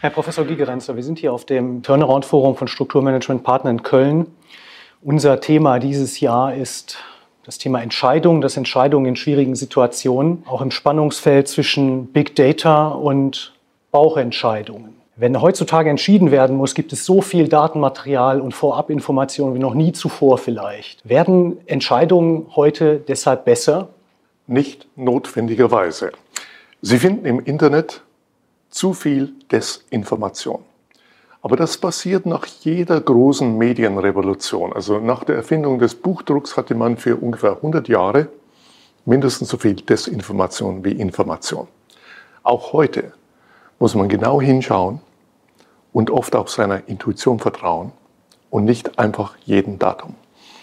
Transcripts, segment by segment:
Herr Professor Gigerenzer, wir sind hier auf dem Turnaround-Forum von Strukturmanagement Partner in Köln. Unser Thema dieses Jahr ist das Thema Entscheidungen, das Entscheidungen in schwierigen Situationen, auch im Spannungsfeld zwischen Big Data und Bauchentscheidungen. Wenn heutzutage entschieden werden muss, gibt es so viel Datenmaterial und Vorabinformationen wie noch nie zuvor vielleicht. Werden Entscheidungen heute deshalb besser? Nicht notwendigerweise. Sie finden im Internet zu viel Desinformation. Aber das passiert nach jeder großen Medienrevolution. Also nach der Erfindung des Buchdrucks hatte man für ungefähr 100 Jahre mindestens so viel Desinformation wie Information. Auch heute muss man genau hinschauen und oft auch seiner Intuition vertrauen und nicht einfach jedem Datum.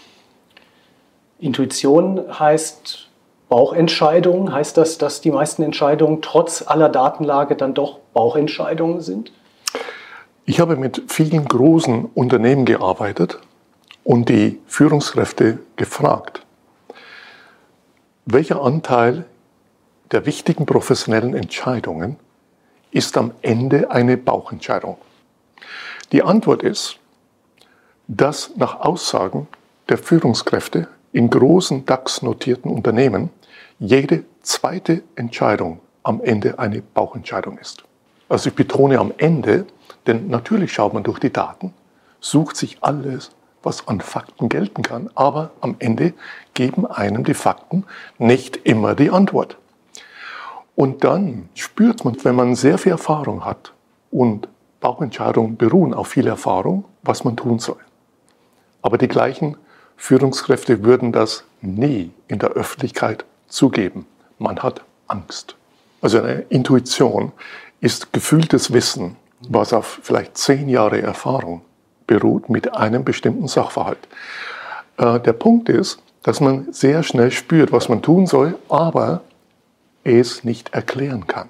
Intuition heißt Bauchentscheidungen. Heißt das, dass die meisten Entscheidungen trotz aller Datenlage dann doch Bauchentscheidungen sind? Ich habe mit vielen großen Unternehmen gearbeitet und die Führungskräfte gefragt, welcher Anteil der wichtigen professionellen Entscheidungen ist am Ende eine Bauchentscheidung? Die Antwort ist, dass nach Aussagen der Führungskräfte in großen DAX-notierten Unternehmen jede zweite Entscheidung am Ende eine Bauchentscheidung ist. Also ich betone am Ende, denn natürlich schaut man durch die Daten, sucht sich alles, was an Fakten gelten kann, aber am Ende geben einem die Fakten nicht immer die Antwort. Und dann spürt man, wenn man sehr viel Erfahrung hat und Bauchentscheidungen beruhen auf viel Erfahrung, was man tun soll. Aber die gleichen Führungskräfte würden das nie in der Öffentlichkeit zugeben. Man hat Angst. Also eine Intuition ist gefühltes Wissen, was auf vielleicht 10 Jahre Erfahrung beruht mit einem bestimmten Sachverhalt. Der Punkt ist, dass man sehr schnell spürt, was man tun soll, aber es nicht erklären kann.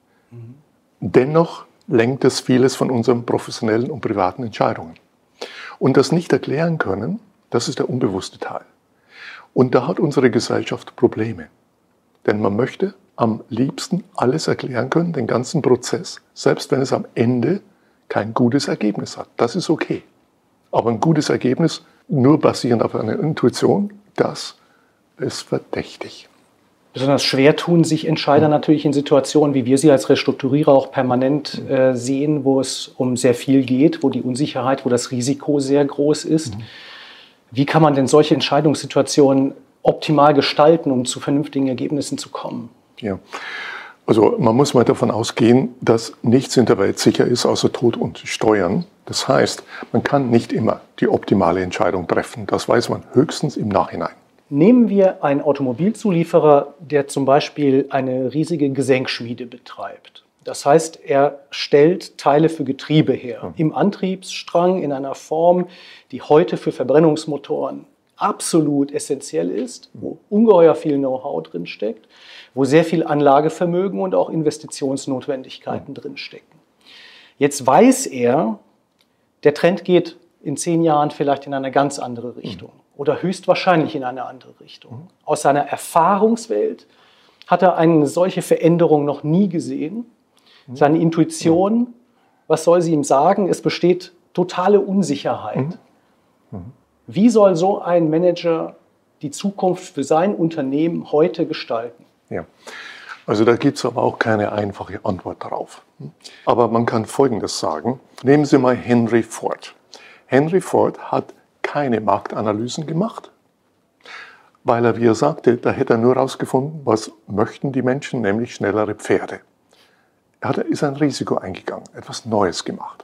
Dennoch lenkt es vieles von unseren professionellen und privaten Entscheidungen. Und das nicht erklären können, das ist der unbewusste Teil. Und da hat unsere Gesellschaft Probleme. Denn man möchte am liebsten alles erklären können, den ganzen Prozess, selbst wenn es am Ende kein gutes Ergebnis hat. Das ist okay. Aber ein gutes Ergebnis, nur basierend auf einer Intuition, das ist verdächtig. Besonders schwer tun sich Entscheider natürlich in Situationen, wie wir sie als Restrukturierer auch permanent sehen, wo es um sehr viel geht, wo die Unsicherheit, wo das Risiko sehr groß ist. Wie kann man denn solche Entscheidungssituationen optimal gestalten, um zu vernünftigen Ergebnissen zu kommen? Ja, also man muss mal davon ausgehen, dass nichts in der Welt sicher ist, außer Tod und Steuern. Das heißt, man kann nicht immer die optimale Entscheidung treffen. Das weiß man höchstens im Nachhinein. Nehmen wir einen Automobilzulieferer, der zum Beispiel eine riesige Gesenkschmiede betreibt. Das heißt, er stellt Teile für Getriebe her, im Antriebsstrang in einer Form, die heute für Verbrennungsmotoren absolut essentiell ist, wo ungeheuer viel Know-how drinsteckt, wo sehr viel Anlagevermögen und auch Investitionsnotwendigkeiten drinstecken. Jetzt weiß er, der Trend geht in 10 Jahren vielleicht in eine ganz andere Richtung oder höchstwahrscheinlich in eine andere Richtung. Aus seiner Erfahrungswelt hat er eine solche Veränderung noch nie gesehen. Seine Intuition, was soll sie ihm sagen? Es besteht totale Unsicherheit. Wie soll so ein Manager die Zukunft für sein Unternehmen heute gestalten? Ja, also da gibt es aber auch keine einfache Antwort darauf. Aber man kann Folgendes sagen. Nehmen Sie mal Henry Ford. Henry Ford hat keine Marktanalysen gemacht, weil er, wie er sagte, da hätte er nur herausgefunden, was möchten die Menschen, nämlich schnellere Pferde. Er ist ein Risiko eingegangen, etwas Neues gemacht.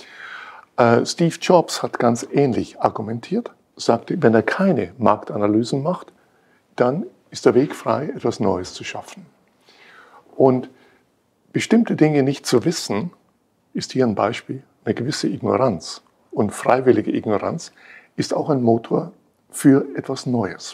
Steve Jobs hat ganz ähnlich argumentiert, sagte, wenn er keine Marktanalysen macht, dann ist der Weg frei, etwas Neues zu schaffen. Und bestimmte Dinge nicht zu wissen, ist hier ein Beispiel, eine gewisse Ignoranz. Und freiwillige Ignoranz ist auch ein Motor für etwas Neues.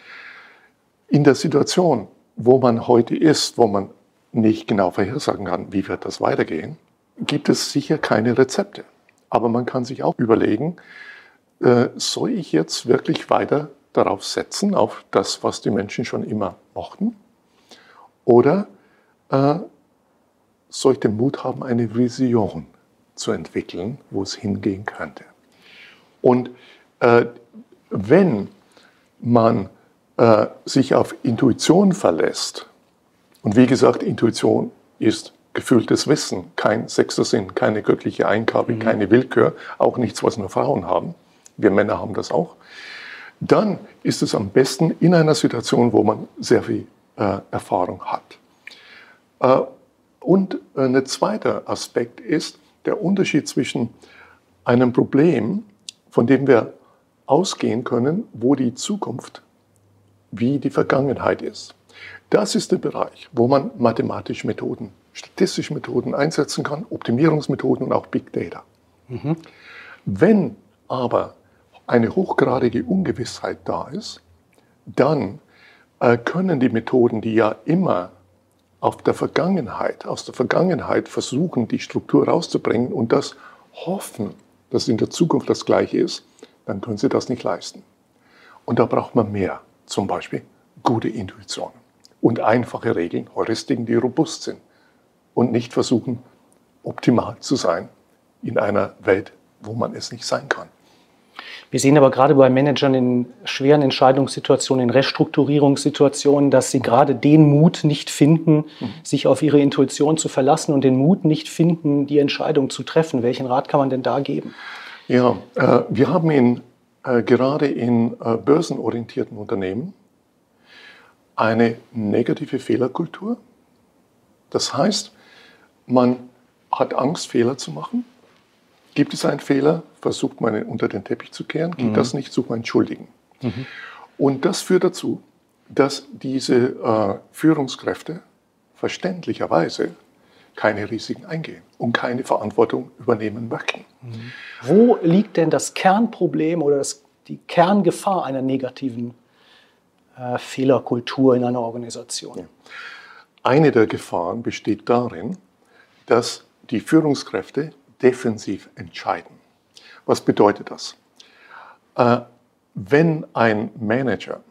In der Situation, wo man heute ist, wo man nicht genau vorhersagen kann, wie wird das weitergehen, gibt es sicher keine Rezepte. Aber man kann sich auch überlegen, soll ich jetzt wirklich weiter darauf setzen, auf das, was die Menschen schon immer mochten? Oder soll ich den Mut haben, eine Vision zu entwickeln, wo es hingehen könnte. Und wenn man sich auf Intuition verlässt, und wie gesagt, Intuition ist gefühltes Wissen, kein sechster Sinn, keine göttliche Eingabe, keine Willkür, auch nichts, was nur Frauen haben. Wir Männer haben das auch. Dann ist es am besten in einer Situation, wo man sehr viel Erfahrung hat. Und ein zweiter Aspekt ist der Unterschied zwischen einem Problem, von dem wir ausgehen können, wo die Zukunft wie die Vergangenheit ist. Das ist der Bereich, wo man mathematische Methoden, statistische Methoden einsetzen kann, Optimierungsmethoden und auch Big Data. Wenn aber eine hochgradige Ungewissheit da ist, dann können die Methoden, die ja immer aus der Vergangenheit versuchen, die Struktur rauszubringen und das hoffen, dass in der Zukunft das Gleiche ist, dann können sie das nicht leisten. Und da braucht man mehr, zum Beispiel gute Intuition und einfache Regeln, Heuristiken, die robust sind und nicht versuchen, optimal zu sein in einer Welt, wo man es nicht sein kann. Wir sehen aber gerade bei Managern in schweren Entscheidungssituationen, in Restrukturierungssituationen, dass sie gerade den Mut nicht finden, sich auf ihre Intuition zu verlassen und den Mut nicht finden, die Entscheidung zu treffen. Welchen Rat kann man denn da geben? Ja, wir haben gerade in börsenorientierten Unternehmen eine negative Fehlerkultur. Das heißt, man hat Angst, Fehler zu machen. Gibt es einen Fehler, versucht man ihn unter den Teppich zu kehren. Geht das nicht, sucht man einen Schuldigen. Und das führt dazu, dass diese Führungskräfte verständlicherweise keine Risiken eingehen und keine Verantwortung übernehmen möchten. Wo liegt denn das Kernproblem oder die Kerngefahr einer negativen Fehlerkultur in einer Organisation? Ja. Eine der Gefahren besteht darin, dass die Führungskräfte defensiv entscheiden. Was bedeutet das? Wenn ein Manager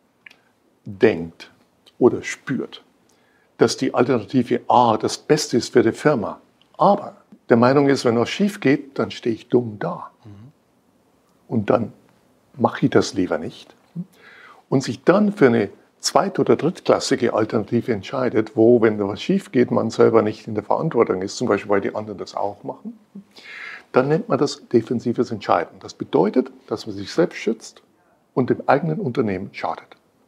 denkt oder spürt, dass die Alternative A das Beste ist für die Firma, aber der Meinung ist, wenn was schief geht, dann stehe ich dumm da. Und dann mache ich das lieber nicht. Und sich dann für eine zweit- oder drittklassige Alternative entscheidet, wo, wenn da was schief geht, man selber nicht in der Verantwortung ist, zum Beispiel, weil die anderen das auch machen, dann nennt man das defensives Entscheiden. Das bedeutet, dass man sich selbst schützt und dem eigenen Unternehmen schadet.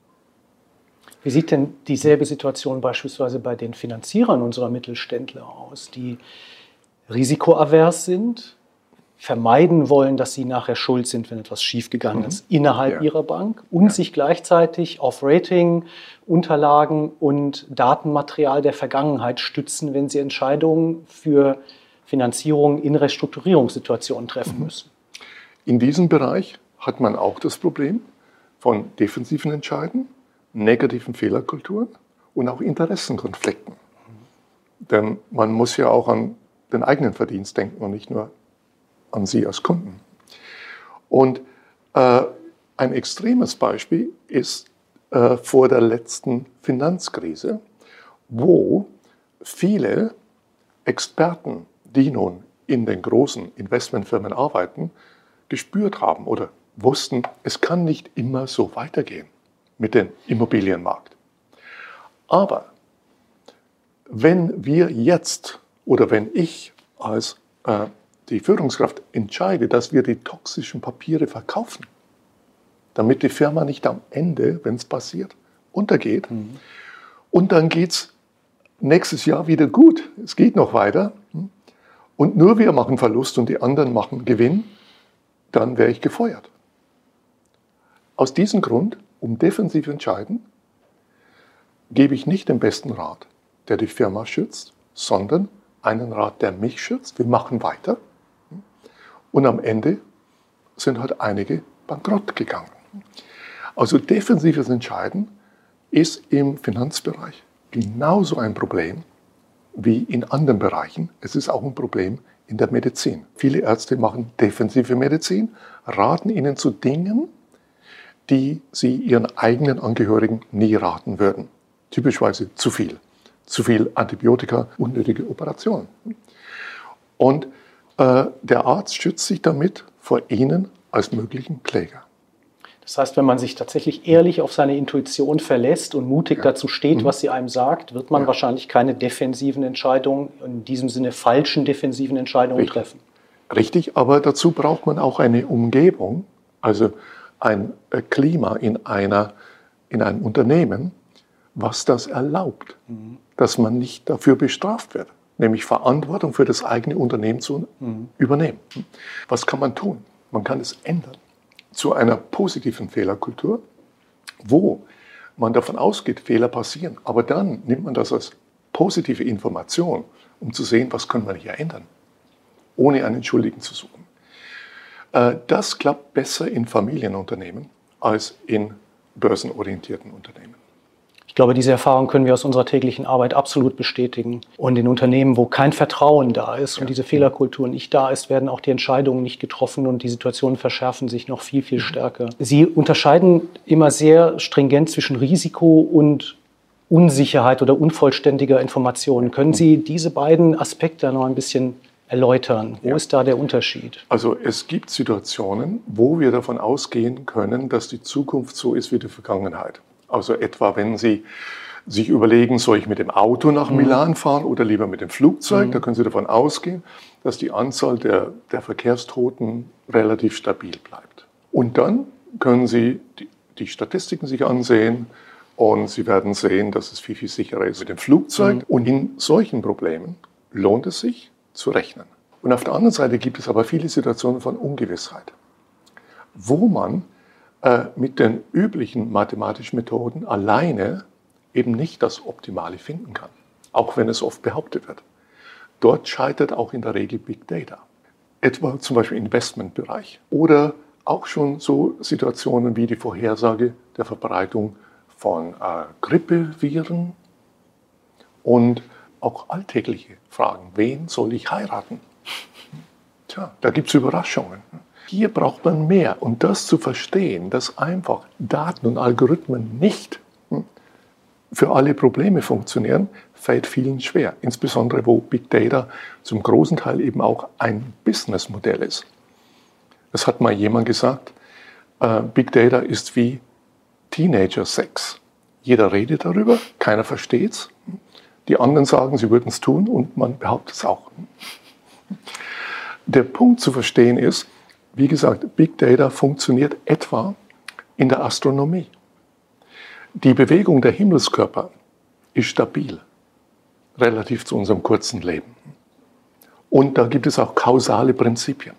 Wie sieht denn dieselbe Situation beispielsweise bei den Finanzierern unserer Mittelständler aus, die risikoavers sind, vermeiden wollen, dass sie nachher schuld sind, wenn etwas schiefgegangen ist, innerhalb ihrer Bank und sich gleichzeitig auf Rating, Unterlagen und Datenmaterial der Vergangenheit stützen, wenn sie Entscheidungen für Finanzierung in Restrukturierungssituationen treffen müssen? In diesem Bereich hat man auch das Problem von defensiven Entscheiden, negativen Fehlerkulturen und auch Interessenkonflikten. Denn man muss ja auch an den eigenen Verdienst denken und nicht nur an Sie als Kunden. Und ein extremes Beispiel ist vor der letzten Finanzkrise, wo viele Experten, die nun in den großen Investmentfirmen arbeiten, gespürt haben oder wussten, es kann nicht immer so weitergehen mit dem Immobilienmarkt. Aber wenn wir jetzt oder wenn ich als die Führungskraft entscheide, dass wir die toxischen Papiere verkaufen, damit die Firma nicht am Ende, wenn es passiert, untergeht. Und dann geht es nächstes Jahr wieder gut. Es geht noch weiter. Und nur wir machen Verlust und die anderen machen Gewinn, dann wäre ich gefeuert. Aus diesem Grund, um defensiv entscheiden, gebe ich nicht den besten Rat, der die Firma schützt, sondern einen Rat, der mich schützt. Wir machen weiter. Und am Ende sind halt einige bankrott gegangen. Also defensives Entscheiden ist im Finanzbereich genauso ein Problem wie in anderen Bereichen. Es ist auch ein Problem in der Medizin. Viele Ärzte machen defensive Medizin, raten ihnen zu Dingen, die sie ihren eigenen Angehörigen nie raten würden. Typischerweise zu viel. Zu viel Antibiotika, unnötige Operationen. Und Der Arzt schützt sich damit vor Ihnen als möglichen Kläger. Das heißt, wenn man sich tatsächlich ehrlich auf seine Intuition verlässt und mutig dazu steht, was sie einem sagt, wird man wahrscheinlich keine defensiven Entscheidungen, in diesem Sinne falschen defensiven Entscheidungen treffen. Richtig, aber dazu braucht man auch eine Umgebung, also ein Klima in einem Unternehmen, was das erlaubt, dass man nicht dafür bestraft wird, nämlich Verantwortung für das eigene Unternehmen zu übernehmen. Was kann man tun? Man kann es ändern zu einer positiven Fehlerkultur, wo man davon ausgeht, Fehler passieren. Aber dann nimmt man das als positive Information, um zu sehen, was können wir hier ändern, ohne einen Schuldigen zu suchen. Das klappt besser in Familienunternehmen als in börsenorientierten Unternehmen. Ich glaube, diese Erfahrung können wir aus unserer täglichen Arbeit absolut bestätigen. Und in Unternehmen, wo kein Vertrauen da ist und diese Fehlerkultur nicht da ist, werden auch die Entscheidungen nicht getroffen und die Situationen verschärfen sich noch viel, viel stärker. Sie unterscheiden immer sehr stringent zwischen Risiko und Unsicherheit oder unvollständiger Informationen. Können Sie diese beiden Aspekte noch ein bisschen erläutern? Wo ist da der Unterschied? Also es gibt Situationen, wo wir davon ausgehen können, dass die Zukunft so ist wie die Vergangenheit. Also etwa, wenn Sie sich überlegen, soll ich mit dem Auto nach Milan fahren oder lieber mit dem Flugzeug, da können Sie davon ausgehen, dass die Anzahl der Verkehrstoten relativ stabil bleibt. Und dann können Sie die Statistiken sich ansehen und Sie werden sehen, dass es viel, viel sicherer ist mit dem Flugzeug. Und in solchen Problemen lohnt es sich zu rechnen. Und auf der anderen Seite gibt es aber viele Situationen von Ungewissheit, wo man mit den üblichen mathematischen Methoden alleine eben nicht das Optimale finden kann, auch wenn es oft behauptet wird. Dort scheitert auch in der Regel Big Data, etwa zum Beispiel im Investmentbereich oder auch schon so Situationen wie die Vorhersage der Verbreitung von Grippeviren und auch alltägliche Fragen. Wen soll ich heiraten? Tja, da gibt es Überraschungen. Hier braucht man mehr. Und das zu verstehen, dass einfach Daten und Algorithmen nicht für alle Probleme funktionieren, fällt vielen schwer. Insbesondere, wo Big Data zum großen Teil eben auch ein Businessmodell ist. Das hat mal jemand gesagt, Big Data ist wie Teenager-Sex. Jeder redet darüber, keiner versteht es. Die anderen sagen, sie würden es tun und man behauptet es auch. Der Punkt zu verstehen ist, wie gesagt, Big Data funktioniert etwa in der Astronomie. Die Bewegung der Himmelskörper ist stabil, relativ zu unserem kurzen Leben. Und da gibt es auch kausale Prinzipien.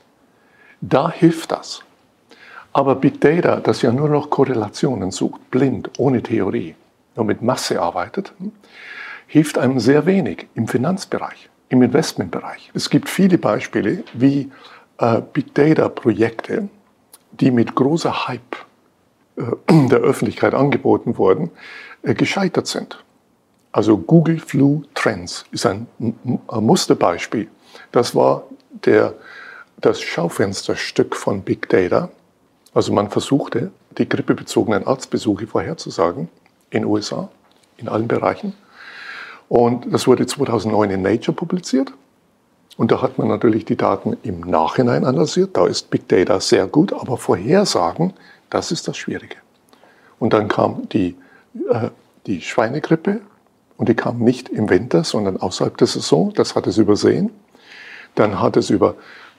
Da hilft das. Aber Big Data, das ja nur noch Korrelationen sucht, blind, ohne Theorie, nur mit Masse arbeitet, hilft einem sehr wenig im Finanzbereich, im Investmentbereich. Es gibt viele Beispiele, wie Big Data-Projekte, die mit großer Hype der Öffentlichkeit angeboten wurden, gescheitert sind. Also Google Flu Trends ist ein Musterbeispiel. Das war das Schaufensterstück von Big Data. Also man versuchte, die grippebezogenen Arztbesuche vorherzusagen in den USA, in allen Bereichen. Und das wurde 2009 in Nature publiziert. Und da hat man natürlich die Daten im Nachhinein analysiert. Da ist Big Data sehr gut, aber Vorhersagen, das ist das Schwierige. Und dann kam die Schweinegrippe und die kam nicht im Winter, sondern außerhalb der Saison. Das hat es übersehen. Dann hat es über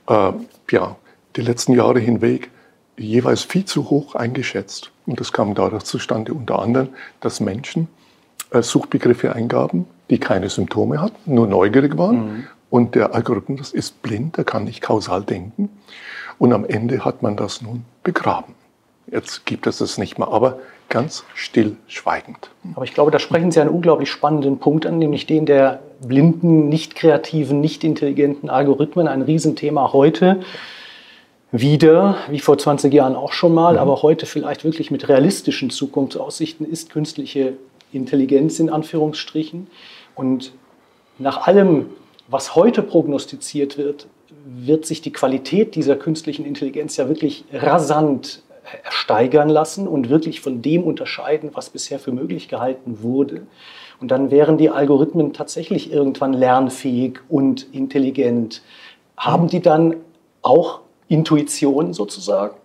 die letzten Jahre hinweg jeweils viel zu hoch eingeschätzt. Und das kam dadurch zustande, unter anderem, dass Menschen Suchbegriffe eingaben, die keine Symptome hatten, nur neugierig waren. Und der Algorithmus ist blind, der kann nicht kausal denken. Und am Ende hat man das nun begraben. Jetzt gibt es das nicht mehr, aber ganz stillschweigend. Aber ich glaube, da sprechen Sie einen unglaublich spannenden Punkt an, nämlich den der blinden, nicht kreativen, nicht intelligenten Algorithmen. Ein Riesenthema heute. Wieder, wie vor 20 Jahren auch schon mal, aber heute vielleicht wirklich mit realistischen Zukunftsaussichten, ist künstliche Intelligenz in Anführungsstrichen. Und nach allem, was heute prognostiziert wird, wird sich die Qualität dieser künstlichen Intelligenz ja wirklich rasant steigern lassen und wirklich von dem unterscheiden, was bisher für möglich gehalten wurde. Und dann wären die Algorithmen tatsächlich irgendwann lernfähig und intelligent. Haben die dann auch Intuition sozusagen?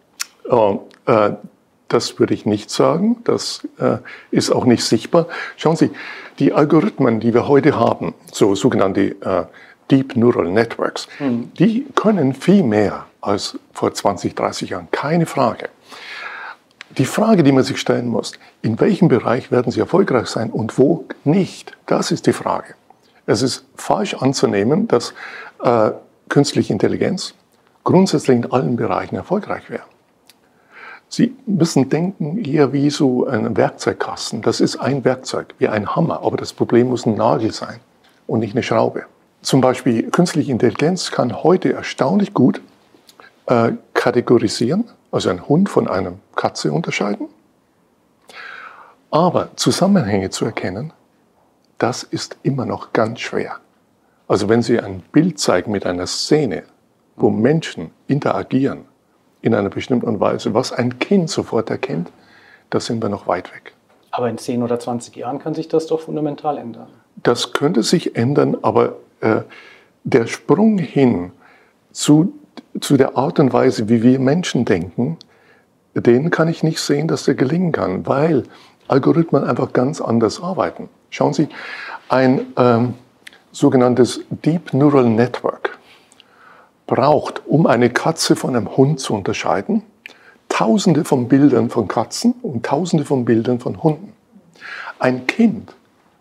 Das würde ich nicht sagen. Das ist auch nicht sichtbar. Schauen Sie, die Algorithmen, die wir heute haben, so sogenannte Deep Neural Networks, die können viel mehr als vor 20, 30 Jahren. Keine Frage. Die Frage, die man sich stellen muss, in welchem Bereich werden sie erfolgreich sein und wo nicht? Das ist die Frage. Es ist falsch anzunehmen, dass künstliche Intelligenz grundsätzlich in allen Bereichen erfolgreich wäre. Sie müssen denken eher wie so ein Werkzeugkasten. Das ist ein Werkzeug, wie ein Hammer, aber das Problem muss ein Nagel sein und nicht eine Schraube. Zum Beispiel künstliche Intelligenz kann heute erstaunlich gut kategorisieren, also einen Hund von einer Katze unterscheiden. Aber Zusammenhänge zu erkennen, das ist immer noch ganz schwer. Also wenn Sie ein Bild zeigen mit einer Szene, wo Menschen interagieren in einer bestimmten Weise, was ein Kind sofort erkennt, da sind wir noch weit weg. Aber in 10 oder 20 Jahren kann sich das doch fundamental ändern. Das könnte sich ändern, aber der Sprung hin zu der Art und Weise, wie wir Menschen denken, den kann ich nicht sehen, dass der gelingen kann, weil Algorithmen einfach ganz anders arbeiten. Schauen Sie, ein sogenanntes Deep Neural Network braucht, um eine Katze von einem Hund zu unterscheiden, Tausende von Bildern von Katzen und Tausende von Bildern von Hunden. Ein Kind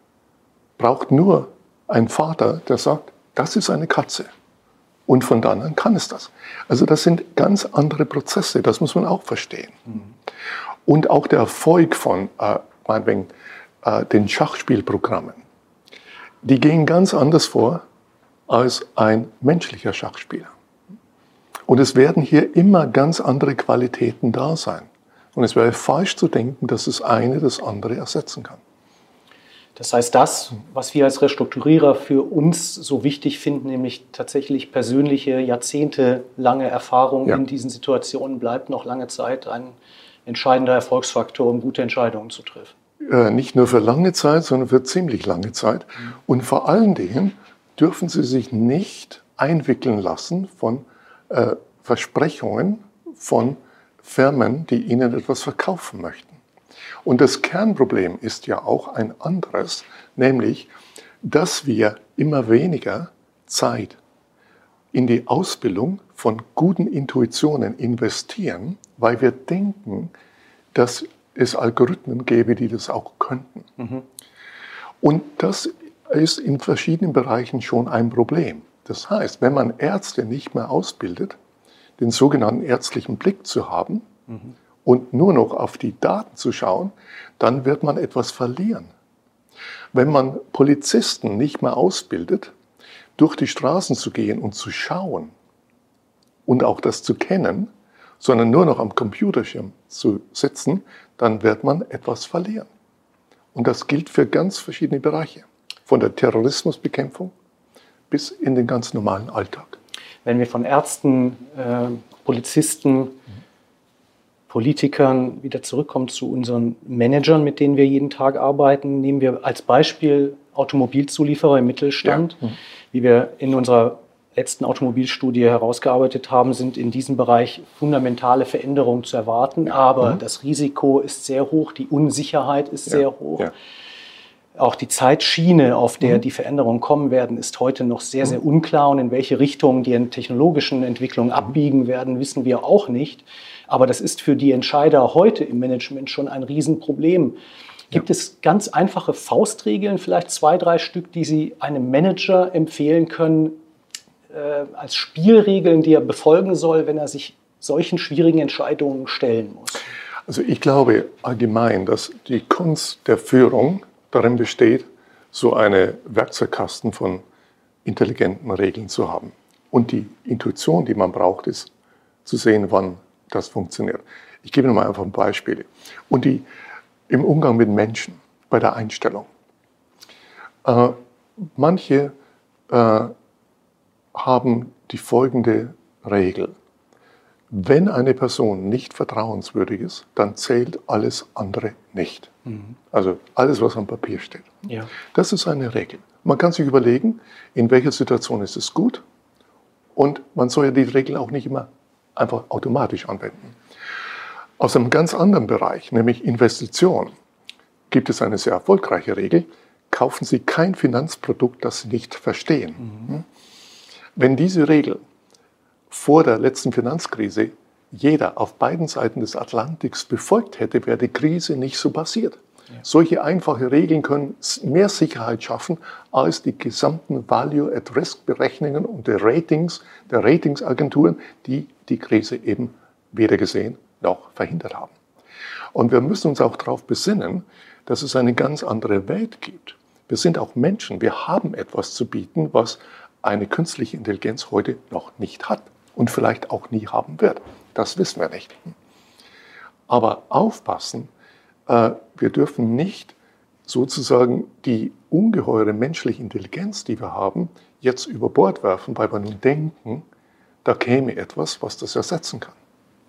braucht nur einen Vater, der sagt, das ist eine Katze. Und von dann an kann es das. Also das sind ganz andere Prozesse, das muss man auch verstehen. Und auch der Erfolg von meinetwegen, den Schachspielprogrammen, die gehen ganz anders vor als ein menschlicher Schachspieler. Und es werden hier immer ganz andere Qualitäten da sein. Und es wäre falsch zu denken, dass das eine das andere ersetzen kann. Das heißt, das, was wir als Restrukturierer für uns so wichtig finden, nämlich tatsächlich persönliche, jahrzehntelange Erfahrung in diesen Situationen, bleibt noch lange Zeit ein entscheidender Erfolgsfaktor, um gute Entscheidungen zu treffen. Nicht nur für lange Zeit, sondern für ziemlich lange Zeit. Und vor allen Dingen dürfen Sie sich nicht einwickeln lassen von Versprechungen von Firmen, die Ihnen etwas verkaufen möchten. Und das Kernproblem ist ja auch ein anderes, nämlich, dass wir immer weniger Zeit in die Ausbildung von guten Intuitionen investieren, weil wir denken, dass es Algorithmen gäbe, die das auch könnten. Und das ist in verschiedenen Bereichen schon ein Problem. Das heißt, wenn man Ärzte nicht mehr ausbildet, den sogenannten ärztlichen Blick zu haben und nur noch auf die Daten zu schauen, dann wird man etwas verlieren. Wenn man Polizisten nicht mehr ausbildet, durch die Straßen zu gehen und zu schauen und auch das zu kennen, sondern nur noch am Computerschirm zu sitzen, dann wird man etwas verlieren. Und das gilt für ganz verschiedene Bereiche, von der Terrorismusbekämpfung bis in den ganz normalen Alltag. Wenn wir von Ärzten, Polizisten, Politikern wieder zurückkommen zu unseren Managern, mit denen wir jeden Tag arbeiten, nehmen wir als Beispiel Automobilzulieferer im Mittelstand. Wie wir in unserer letzten Automobilstudie herausgearbeitet haben, sind in diesem Bereich fundamentale Veränderungen zu erwarten. Aber das Risiko ist sehr hoch, die Unsicherheit ist sehr hoch. Auch die Zeitschiene, auf der die Veränderungen kommen werden, ist heute noch sehr, sehr unklar. Und in welche Richtung die technologischen Entwicklungen abbiegen werden, wissen wir auch nicht. Aber das ist für die Entscheider heute im Management schon ein Riesenproblem. Gibt es ganz einfache Faustregeln, vielleicht 2, 3 Stück, die Sie einem Manager empfehlen können, als Spielregeln, die er befolgen soll, wenn er sich solchen schwierigen Entscheidungen stellen muss? Also ich glaube allgemein, dass die Kunst der Führung darin besteht, so eine Werkzeugkasten von intelligenten Regeln zu haben. Und die Intuition, die man braucht, ist zu sehen, wann das funktioniert. Ich gebe Ihnen mal einfach ein Beispiel. Und im Umgang mit Menschen, bei der Einstellung. Manche haben die folgende Regel. Wenn eine Person nicht vertrauenswürdig ist, dann zählt alles andere nicht. Also alles, was am Papier steht. Das ist eine Regel. Man kann sich überlegen, in welcher Situation ist es gut Und man soll ja die Regeln auch nicht immer einfach automatisch anwenden. Aus einem ganz anderen Bereich, nämlich Investition, gibt es eine sehr erfolgreiche Regel. Kaufen Sie kein Finanzprodukt, das Sie nicht verstehen. Wenn diese Regel vor der letzten Finanzkrise jeder auf beiden Seiten des Atlantiks befolgt hätte, wäre die Krise nicht so passiert. Ja. Solche einfache Regeln können mehr Sicherheit schaffen als die gesamten Value-at-Risk-Berechnungen und der Ratingsagenturen, die die Krise eben weder gesehen noch verhindert haben. Und wir müssen uns auch darauf besinnen, dass es eine ganz andere Welt gibt. Wir sind auch Menschen, wir haben etwas zu bieten, was eine künstliche Intelligenz heute noch nicht hat und vielleicht auch nie haben wird. Das wissen wir nicht. Aber aufpassen, wir dürfen nicht sozusagen die ungeheure menschliche Intelligenz, die wir haben, jetzt über Bord werfen, weil wir nun denken, da käme etwas, was das ersetzen kann.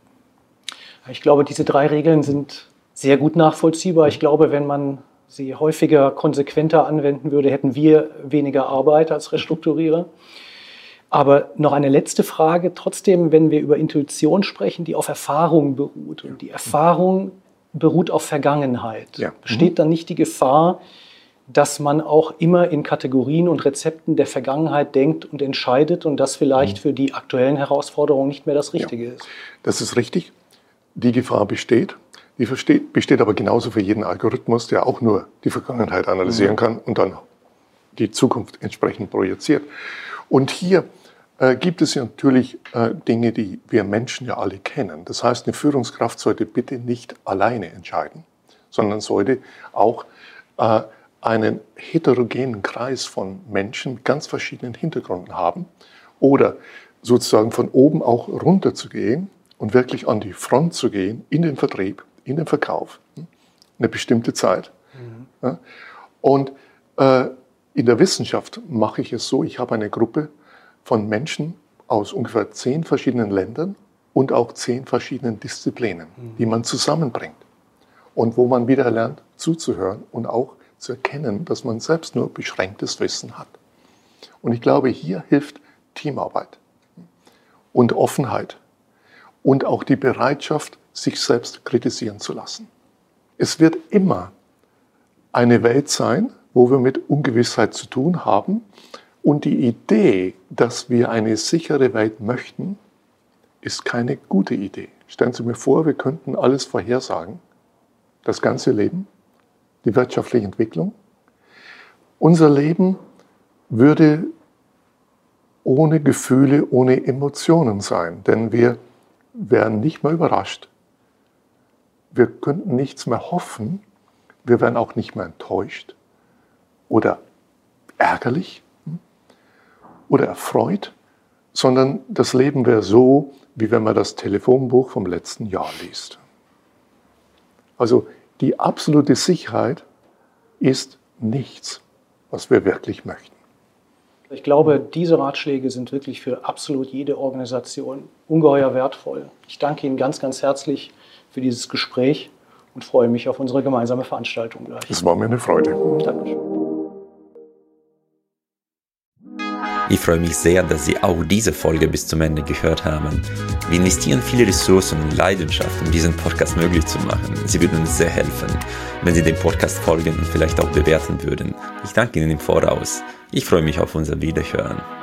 Ich glaube, diese 3 Regeln sind sehr gut nachvollziehbar. Ich glaube, wenn man sie häufiger, konsequenter anwenden würde, hätten wir weniger Arbeit als Restrukturierer. Aber noch eine letzte Frage. Trotzdem, wenn wir über Intuition sprechen, die auf Erfahrung beruht. Und die Erfahrung beruht auf Vergangenheit. Ja. Besteht dann nicht die Gefahr, dass man auch immer in Kategorien und Rezepten der Vergangenheit denkt und entscheidet und das vielleicht für die aktuellen Herausforderungen nicht mehr das Richtige ist? Das ist richtig. Die Gefahr besteht. Die besteht aber genauso für jeden Algorithmus, der auch nur die Vergangenheit analysieren kann und dann die Zukunft entsprechend projiziert. Und hier gibt es ja natürlich Dinge, die wir Menschen ja alle kennen. Das heißt, eine Führungskraft sollte bitte nicht alleine entscheiden, sondern sollte auch einen heterogenen Kreis von Menschen mit ganz verschiedenen Hintergründen haben oder sozusagen von oben auch runter zu gehen und wirklich an die Front zu gehen, in den Vertrieb, in den Verkauf, eine bestimmte Zeit. Ja. Und in der Wissenschaft mache ich es so, ich habe eine Gruppe von Menschen aus ungefähr 10 verschiedenen Ländern und auch 10 verschiedenen Disziplinen, die man zusammenbringt. Und wo man wieder lernt zuzuhören und auch zu erkennen, dass man selbst nur beschränktes Wissen hat. Und ich glaube, hier hilft Teamarbeit und Offenheit und auch die Bereitschaft, sich selbst kritisieren zu lassen. Es wird immer eine Welt sein, wo wir mit Ungewissheit zu tun haben. Und die Idee, dass wir eine sichere Welt möchten, ist keine gute Idee. Stellen Sie mir vor, wir könnten alles vorhersagen. Das ganze Leben, die wirtschaftliche Entwicklung. Unser Leben würde ohne Gefühle, ohne Emotionen sein, denn wir wären nicht mehr überrascht. Wir könnten nichts mehr hoffen, wir wären auch nicht mehr enttäuscht oder ärgerlich oder erfreut, sondern das Leben wäre so, wie wenn man das Telefonbuch vom letzten Jahr liest. Also die absolute Sicherheit ist nichts, was wir wirklich möchten. Ich glaube, diese Ratschläge sind wirklich für absolut jede Organisation ungeheuer wertvoll. Ich danke Ihnen ganz, ganz herzlich für dieses Gespräch und freue mich auf unsere gemeinsame Veranstaltung gleich. Es war mir eine Freude. Dankeschön. Ich freue mich sehr, dass Sie auch diese Folge bis zum Ende gehört haben. Wir investieren viele Ressourcen und Leidenschaft, um diesen Podcast möglich zu machen. Sie würden uns sehr helfen, wenn Sie dem Podcast folgen und vielleicht auch bewerten würden. Ich danke Ihnen im Voraus. Ich freue mich auf unser Wiederhören.